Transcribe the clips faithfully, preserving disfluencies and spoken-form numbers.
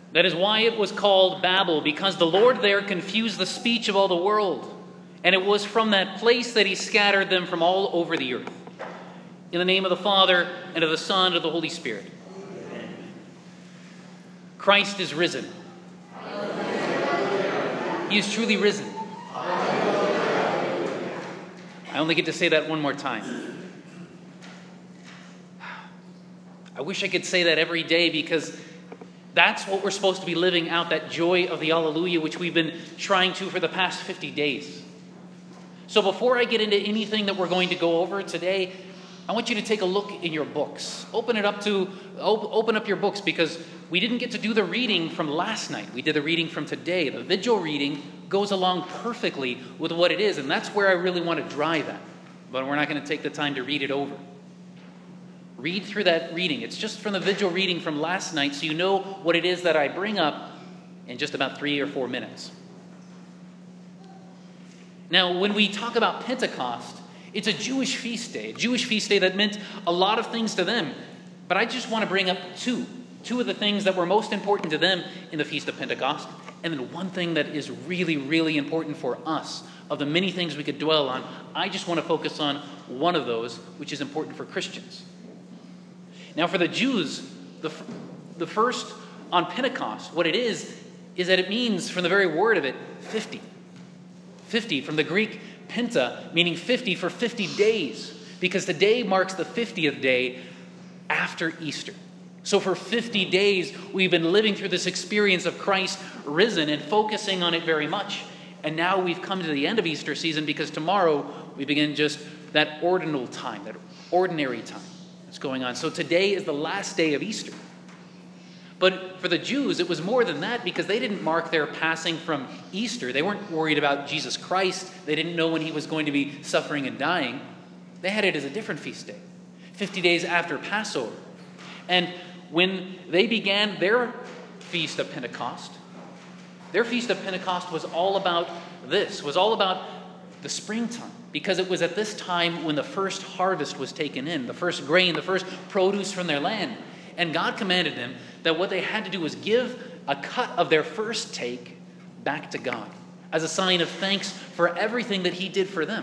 That is why it was called Babel, because the Lord there confused the speech of all the world. And it was from that place that he scattered them from all over the earth. In the name of the Father, and of the Son, and of the Holy Spirit. Amen. Christ is risen. He is truly risen. I only get to say that one more time. I wish I could say that every day, because that's what we're supposed to be living out, that joy of the Alleluia, which we've been trying to for the past fifty days. So before I get into anything that we're going to go over today, I want you to take a look in your books. Open it up to, open up your books, because we didn't get to do the reading from last night. We did the reading from today. The vigil reading goes along perfectly with what it is, and that's where I really want to drive at. But we're not going to take the time to read it over. Read through that reading. It's just from the vigil reading from last night, so you know what it is that I bring up in just about three or four minutes. Now, when we talk about Pentecost, it's a Jewish feast day, a Jewish feast day that meant a lot of things to them. But I just want to bring up two, two of the things that were most important to them in the Feast of Pentecost, and then one thing that is really, really important for us. Of the many things we could dwell on, I just want to focus on one of those, which is important for Christians. Now, for the Jews, the, the first on Pentecost, what it is, is that it means, from the very word of it, fifty. fifty, from the Greek penta, meaning fifty, for fifty days, because today marks the fiftieth day after Easter. So for fifty days, we've been living through this experience of Christ risen and focusing on it very much. And now we've come to the end of Easter season, because tomorrow we begin just that ordinal time, that ordinary time that's going on. So today is the last day of Easter. But for the Jews, it was more than that, because they didn't mark their passing from Easter. They weren't worried about Jesus Christ. They didn't know when he was going to be suffering and dying. They had it as a different feast day, fifty days after Passover. And when they began their Feast of Pentecost, their Feast of Pentecost was all about this, was all about the springtime, because it was at this time when the first harvest was taken in, the first grain, the first produce from their land. And God commanded them that what they had to do was give a cut of their first take back to God as a sign of thanks for everything that he did for them.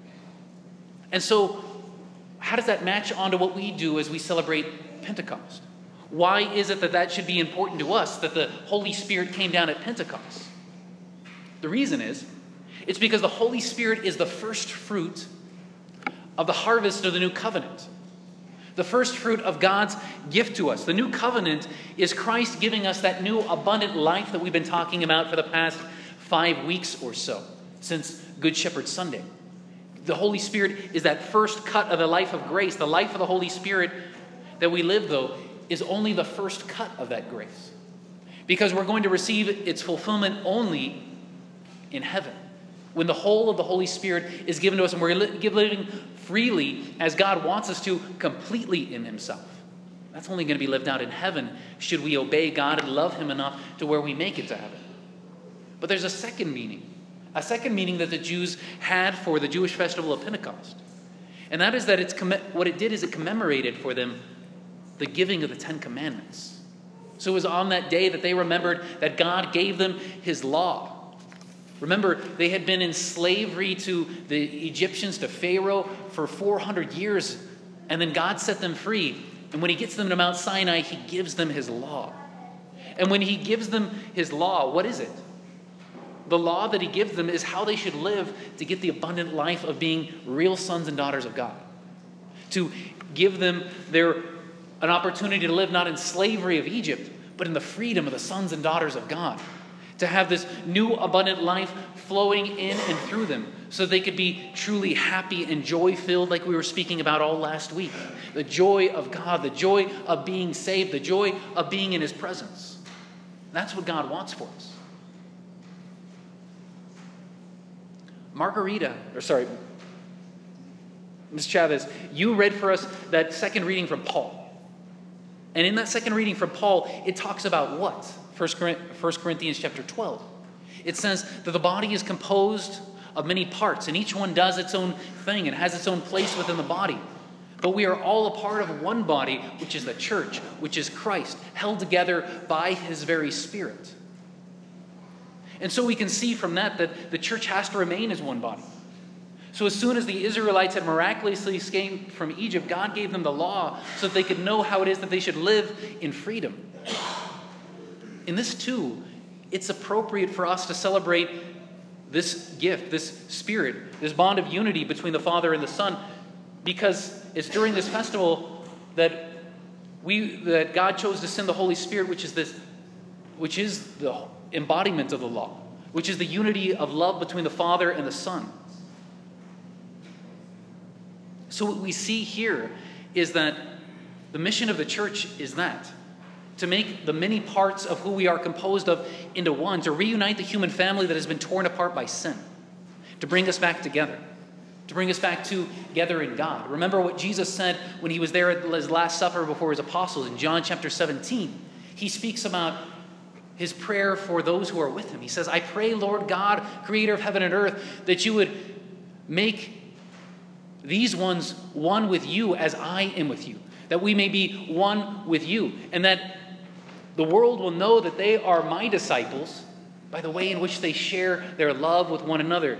And so, how does that match onto what we do as we celebrate Pentecost? Why is it that that should be important to us, that the Holy Spirit came down at Pentecost? The reason is, it's because the Holy Spirit is the first fruit of the harvest of the new covenant. The first fruit of God's gift to us. The new covenant is Christ giving us that new abundant life that we've been talking about for the past five weeks or so, since Good Shepherd Sunday. The Holy Spirit is that first cut of the life of grace. The life of the Holy Spirit that we live, though, is only the first cut of that grace, because we're going to receive its fulfillment only in heaven, when the whole of the Holy Spirit is given to us and we're living freely as God wants us to, completely in himself. That's only going to be lived out in heaven, should we obey God and love him enough to where we make it to heaven. But there's a second meaning, a second meaning that the Jews had for the Jewish festival of Pentecost. And that is that it's what it did is it commemorated for them the giving of the Ten Commandments. So it was on that day that they remembered that God gave them his law. Remember, they had been in slavery to the Egyptians, to Pharaoh, for four hundred years. And then God set them free. And when he gets them to Mount Sinai, he gives them his law. And when he gives them his law, what is it? The law that he gives them is how they should live to get the abundant life of being real sons and daughters of God. To give them their an opportunity to live not in slavery of Egypt, but in the freedom of the sons and daughters of God. To have this new abundant life flowing in and through them so they could be truly happy and joy-filled, like we were speaking about all last week. The joy of God, the joy of being saved, the joy of being in his presence. That's what God wants for us. Margarita, or sorry, Miz Chavez, you read for us that second reading from Paul. And in that second reading from Paul, it talks about what? First Corinthians chapter twelve. It says that the body is composed of many parts, and each one does its own thing and has its own place within the body. But we are all a part of one body, which is the church, which is Christ, held together by his very Spirit. And so we can see from that that the church has to remain as one body. So as soon as the Israelites had miraculously escaped from Egypt, God gave them the law so that they could know how it is that they should live in freedom. In this too, it's appropriate for us to celebrate this gift, this Spirit, this bond of unity between the Father and the Son, because it's during this festival that we that God chose to send the Holy Spirit, which is this, which is the embodiment of the law, which is the unity of love between the Father and the Son. So what we see here is that the mission of the church is that, to make the many parts of who we are composed of into one, to reunite the human family that has been torn apart by sin, to bring us back together, to bring us back together in God. Remember what Jesus said when he was there at his Last Supper before his apostles in John chapter seventeen. He speaks about his prayer for those who are with him. He says, I pray, Lord God, creator of heaven and earth, that you would make these ones one with you as I am with you, that we may be one with you, and that the world will know that they are my disciples by the way in which they share their love with one another.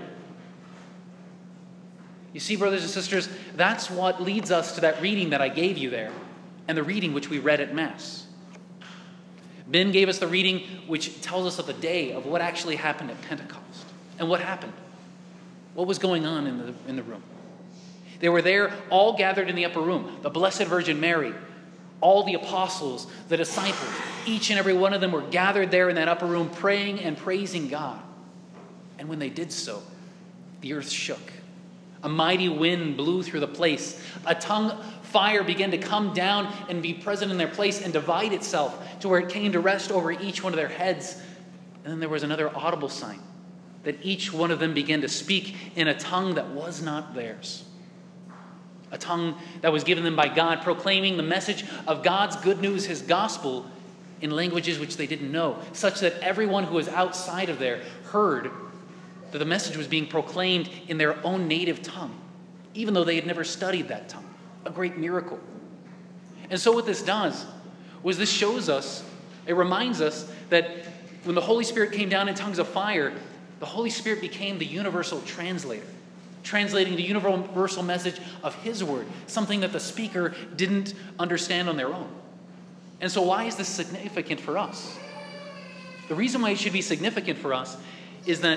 You see, brothers and sisters, that's what leads us to that reading that I gave you there, and the reading which we read at Mass. Ben gave us the reading which tells us of the day of what actually happened at Pentecost. And what happened? What was going on in the, in the room? They were there all gathered in the upper room. The Blessed Virgin Mary, all the apostles, the disciples, each and every one of them were gathered there in that upper room praying and praising God. And when they did so, the earth shook. A mighty wind blew through the place. A tongue fire began to come down and be present in their place and divide itself to where it came to rest over each one of their heads. And then there was another audible sign that each one of them began to speak in a tongue that was not theirs. A tongue that was given them by God, proclaiming the message of God's good news, his gospel, in languages which they didn't know, such that everyone who was outside of there heard that the message was being proclaimed in their own native tongue, even though they had never studied that tongue. A great miracle. And so what this does was this shows us, it reminds us that when the Holy Spirit came down in tongues of fire, the Holy Spirit became the universal translator, translating the universal message of his word, something that the speaker didn't understand on their own. And so why is this significant for us? The reason why it should be significant for us is that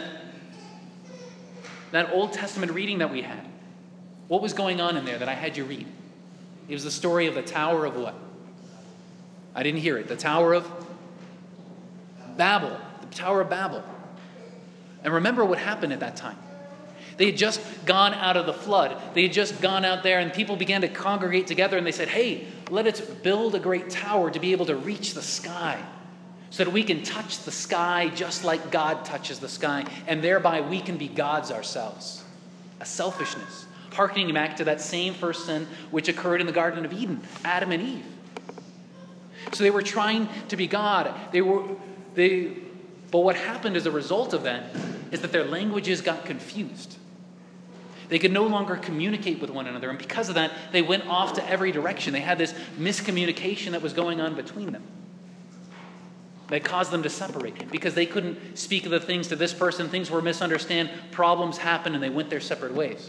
that Old Testament reading that we had, what was going on in there that I had you read? It was the story of the Tower of what? I didn't hear it. The Tower of Babel. The Tower of Babel. And remember what happened at that time. They had just gone out of the flood. They had just gone out there and people began to congregate together and they said, hey, let us build a great tower to be able to reach the sky so that we can touch the sky just like God touches the sky, and thereby we can be gods ourselves. A selfishness, hearkening back to that same first sin which occurred in the Garden of Eden, Adam and Eve. So they were trying to be God. They were, they, but what happened as a result of that is that their languages got confused. They could no longer communicate with one another, and because of that, they went off to every direction. They had this miscommunication that was going on between them that caused them to separate because they couldn't speak of the things to this person. Things were misunderstood, problems happened, and they went their separate ways.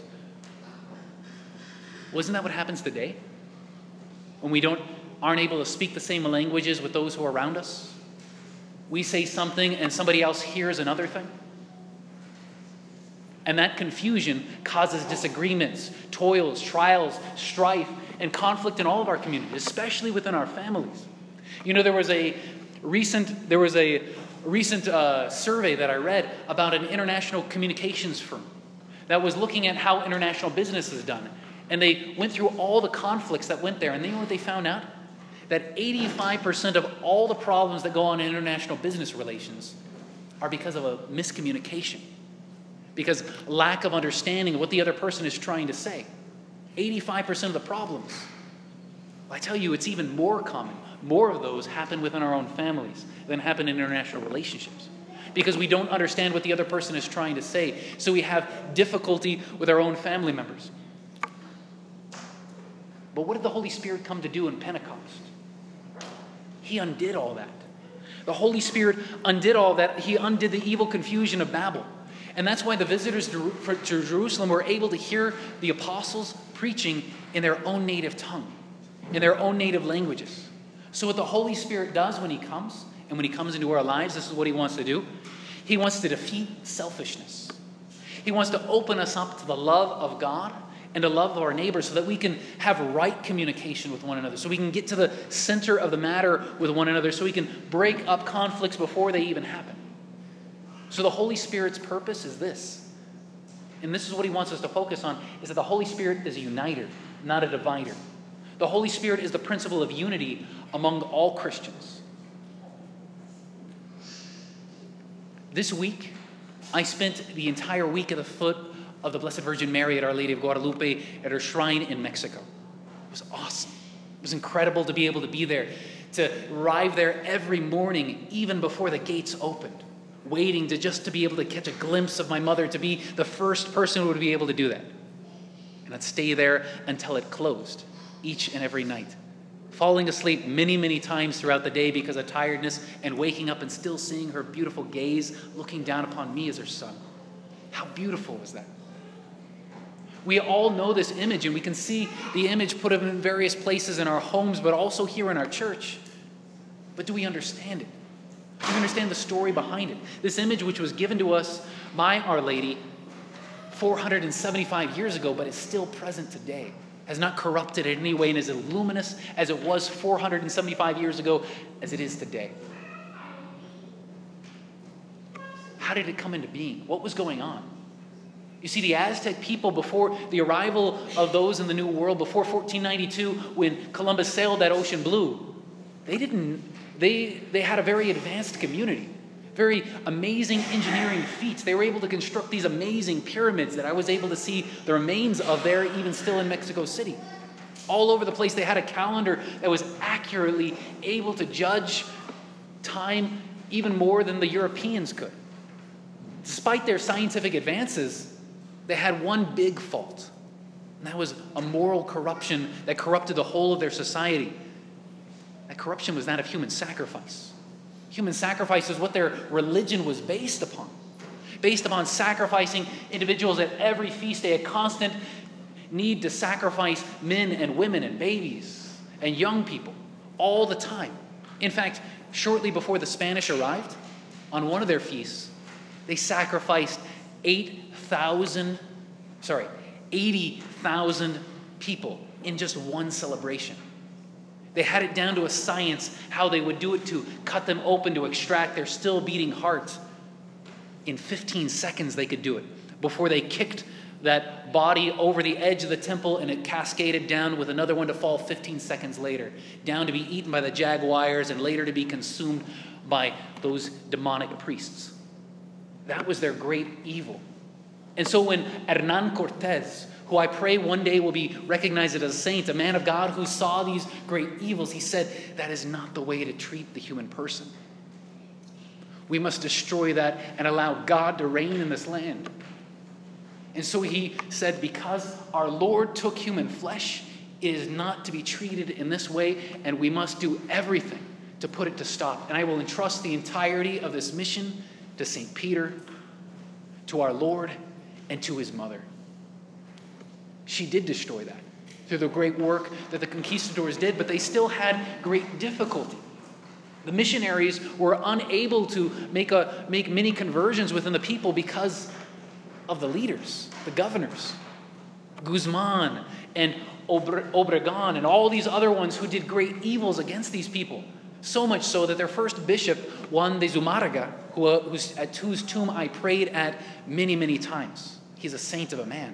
Wasn't that what happens today? When we don't aren't able to speak the same languages with those who are around us? We say something and somebody else hears another thing. And that confusion causes disagreements, toils, trials, strife, and conflict in all of our communities, especially within our families. You know, there was a recent there was a recent uh, survey that I read about an international communications firm that was looking at how international business is done. And they went through all the conflicts that went there. And you know what they found out? That eighty-five percent of all the problems that go on in international business relations are because of a miscommunication. Because lack of understanding of what the other person is trying to say. eighty-five percent of the problems. I tell you, it's even more common. More of those happen within our own families than happen in international relationships. Because we don't understand what the other person is trying to say. So we have difficulty with our own family members. But what did the Holy Spirit come to do in Pentecost? He undid all that. The Holy Spirit undid all that. He undid the evil confusion of Babel. And that's why the visitors to Jerusalem were able to hear the apostles preaching in their own native tongue, in their own native languages. So what the Holy Spirit does when he comes, and when he comes into our lives, this is what he wants to do. He wants to defeat selfishness. He wants to open us up to the love of God and to love our neighbors so that we can have right communication with one another, so we can get to the center of the matter with one another, so we can break up conflicts before they even happen. So the Holy Spirit's purpose is this, and this is what he wants us to focus on, is that the Holy Spirit is a uniter, not a divider. The Holy Spirit is the principle of unity among all Christians. This week, I spent the entire week at the foot of the Blessed Virgin Mary at Our Lady of Guadalupe at her shrine in Mexico. It was awesome. It was incredible to be able to be there, to arrive there every morning, even before the gates opened, waiting to just to be able to catch a glimpse of my mother, to be the first person who would be able to do that. And I'd stay there until it closed, each and every night, falling asleep many, many times throughout the day because of tiredness, and waking up and still seeing her beautiful gaze looking down upon me as her son. How beautiful was that? We all know this image, and we can see the image put in various places in our homes, but also here in our church. But do we understand it? Do we understand the story behind it? This image, which was given to us by Our Lady four hundred seventy-five years ago, but is still present today, has not corrupted in any way, and is as luminous as it was four hundred seventy-five years ago as it is today. How did it come into being? What was going on? You see, the Aztec people, before the arrival of those in the New World, before fourteen ninety-two, when Columbus sailed that ocean blue, they didn't, they, they had a very advanced community, very amazing engineering feats. They were able to construct these amazing pyramids that I was able to see the remains of there, even still in Mexico City. All over the place, they had a calendar that was accurately able to judge time even more than the Europeans could. Despite their scientific advances, they had one big fault, and that was a moral corruption that corrupted the whole of their society. That corruption was that of human sacrifice. Human sacrifice is what their religion was based upon, based upon sacrificing individuals at every feast day, a constant need to sacrifice men and women and babies and young people all the time. In fact, shortly before the Spanish arrived, on one of their feasts, they sacrificed eight thousand, sorry, eighty thousand people in just one celebration. They had it down to a science how they would do it, to cut them open to extract their still beating heart. In fifteen seconds they could do it before they kicked that body over the edge of the temple, and it cascaded down with another one to fall fifteen seconds later, down to be eaten by the jaguars and later to be consumed by those demonic priests. That was their great evil. And so when Hernan Cortez, who I pray one day will be recognized as a saint, a man of God who saw these great evils, he said, that is not the way to treat the human person. We must destroy that and allow God to reign in this land. And so he said, because our Lord took human flesh, it is not to be treated in this way, and we must do everything to put it to stop. And I will entrust the entirety of this mission to Saint Peter, to our Lord, and to his mother. She did destroy that through the great work that the conquistadors did, but they still had great difficulty. The missionaries were unable to make, a, make many conversions within the people because of the leaders, the governors, Guzman and Obregon and all these other ones who did great evils against these people. So much so that their first bishop, Juan de Zumarraga, who, uh, whose, at whose tomb I prayed at many, many times. He's a saint of a man.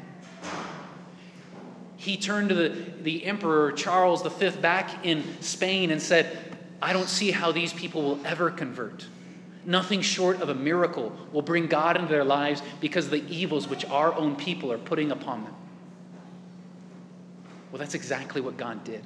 He turned to the, the Emperor Charles the Fifth back in Spain and said, I don't see how these people will ever convert. Nothing short of a miracle will bring God into their lives because of the evils which our own people are putting upon them. Well, that's exactly what God did.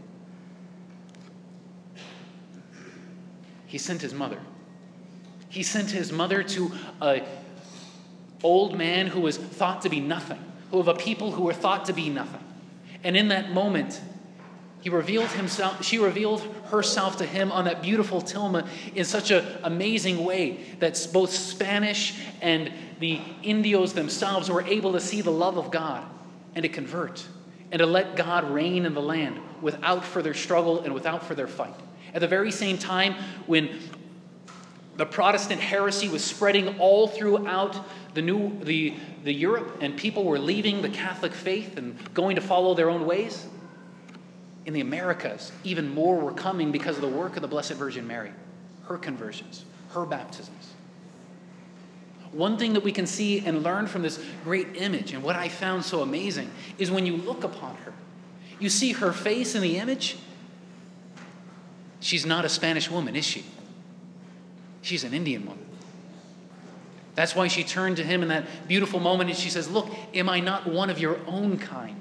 He sent his mother. He sent his mother to an old man who was thought to be nothing, who of a people who were thought to be nothing. And in that moment, He revealed himself, she revealed herself to him on that beautiful tilma in such an amazing way that both Spanish and the Indios themselves were able to see the love of God and to convert and to let God reign in the land without further struggle and without further fight. At the very same time, when the Protestant heresy was spreading all throughout the new the, the Europe, and people were leaving the Catholic faith and going to follow their own ways, in the Americas, even more were coming because of the work of the Blessed Virgin Mary, her conversions, her baptisms. One thing that we can see and learn from this great image, and what I found so amazing, is when you look upon her, you see her face in the image. She's not a Spanish woman, is she? She's an Indian woman. That's why she turned to him in that beautiful moment and she says, "Look, am I not one of your own kind?"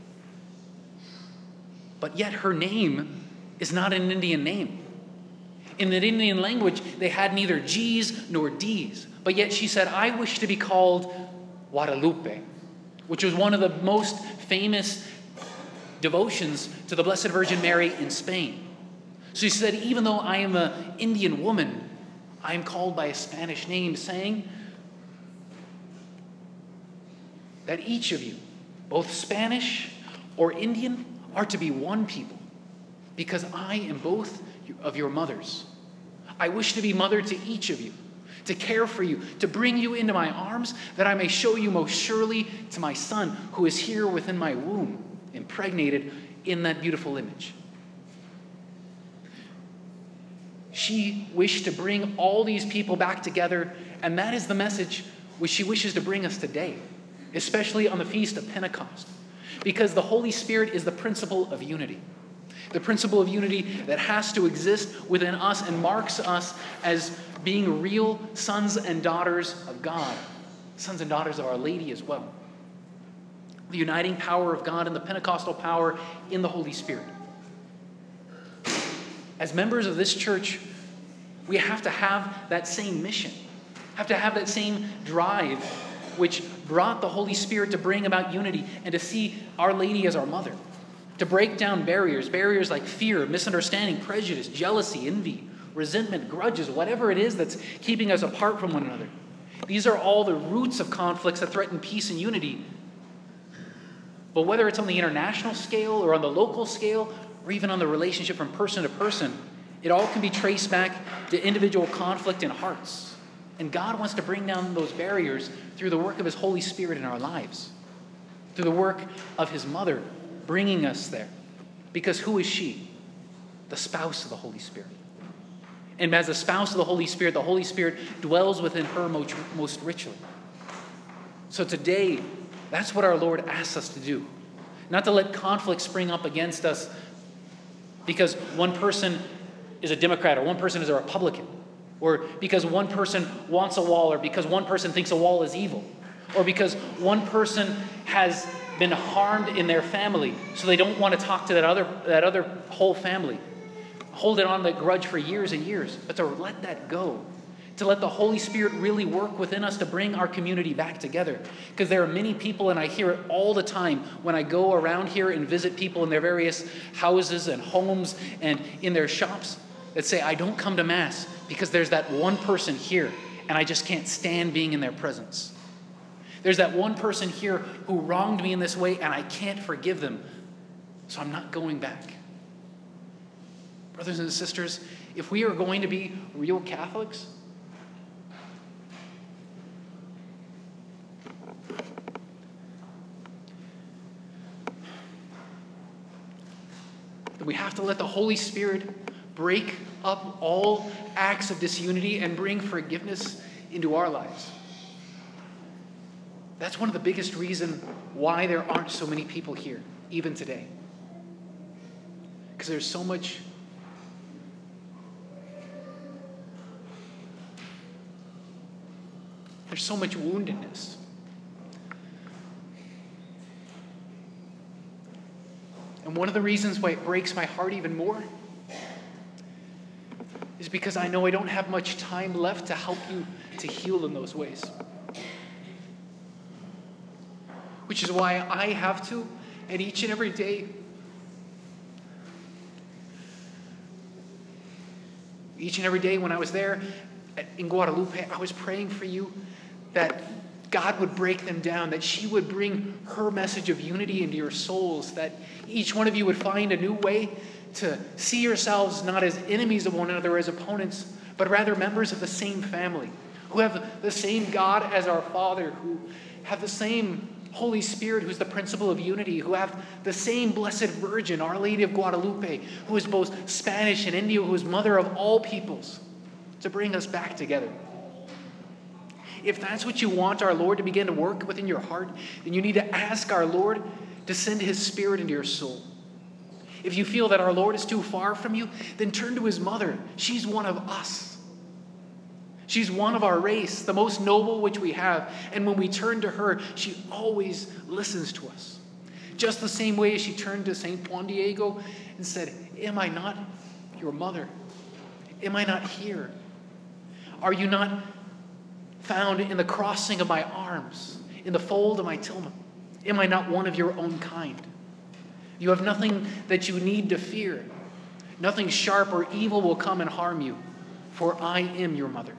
But yet her name is not an Indian name. In the Indian language, they had neither G's nor D's. But yet she said, "I wish to be called Guadalupe," which was one of the most famous devotions to the Blessed Virgin Mary in Spain. So she said, even though I am an Indian woman, I am called by a Spanish name, saying that each of you, both Spanish or Indian, are to be one people, because I am both of your mothers. I wish to be mother to each of you, to care for you, to bring you into my arms, that I may show you most surely to my son, who is here within my womb, impregnated in that beautiful image. She wished to bring all these people back together, and that is the message which she wishes to bring us today, especially on the Feast of Pentecost, because the Holy Spirit is the principle of unity, the principle of unity that has to exist within us and marks us as being real sons and daughters of God, sons and daughters of Our Lady as well. The uniting power of God and the Pentecostal power in the Holy Spirit. As members of this church, we have to have that same mission, have to have that same drive which brought the Holy Spirit to bring about unity and to see Our Lady as our mother, to break down barriers, barriers like fear, misunderstanding, prejudice, jealousy, envy, resentment, grudges, whatever it is that's keeping us apart from one another. These are all the roots of conflicts that threaten peace and unity. But whether it's on the international scale or on the local scale, or even on the relationship from person to person, it all can be traced back to individual conflict in hearts. And God wants to bring down those barriers through the work of His Holy Spirit in our lives, through the work of His mother bringing us there. Because who is she? The spouse of the Holy Spirit. And as the spouse of the Holy Spirit, the Holy Spirit dwells within her most, most richly. So today, that's what our Lord asks us to do. Not to let conflict spring up against us because one person is a Democrat or one person is a Republican, or because one person wants a wall, or because one person thinks a wall is evil, or because one person has been harmed in their family, so they don't want to talk to that other that other whole family. Hold it on that grudge for years and years, but to let that go, to let the Holy Spirit really work within us to bring our community back together. Because there are many people, and I hear it all the time when I go around here and visit people in their various houses and homes and in their shops, that say, "I don't come to Mass because there's that one person here and I just can't stand being in their presence. There's that one person here who wronged me in this way and I can't forgive them, so I'm not going back." Brothers and sisters, if we are going to be real Catholics, then we have to let the Holy Spirit break up all acts of disunity and bring forgiveness into our lives. That's one of the biggest reasons why there aren't so many people here, even today. Because there's so much there's so much woundedness. And one of the reasons why it breaks my heart even more is because I know I don't have much time left to help you to heal in those ways. Which is why I have to, and each and every day, Each and every day when I was there in Guadalupe, I was praying for you that God would break them down, that she would bring her message of unity into your souls, that each one of you would find a new way to see yourselves not as enemies of one another, as opponents, but rather members of the same family, who have the same God as our Father, who have the same Holy Spirit, who's the principle of unity, who have the same Blessed Virgin, Our Lady of Guadalupe, who is both Spanish and Indian, who is mother of all peoples, to bring us back together. If that's what you want our Lord to begin to work within your heart, then you need to ask our Lord to send his Spirit into your soul. If you feel that our Lord is too far from you, then turn to his mother. She's one of us. She's one of our race, the most noble which we have. And when we turn to her, she always listens to us. Just the same way as she turned to Saint Juan Diego and said, "Am I not your mother? Am I not here? Are you not found in the crossing of my arms, in the fold of my tilma? Am I not one of your own kind? You have nothing that you need to fear. Nothing sharp or evil will come and harm you, for I am your mother."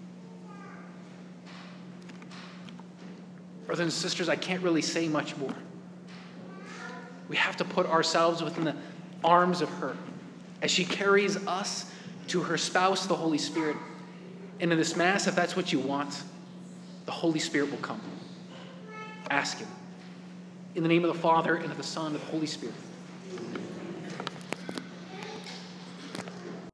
Brothers and sisters, I can't really say much more. We have to put ourselves within the arms of her as she carries us to her spouse, the Holy Spirit. And in this Mass, if that's what you want, the Holy Spirit will come. Ask him. In the name of the Father, and of the Son, and of the Holy Spirit.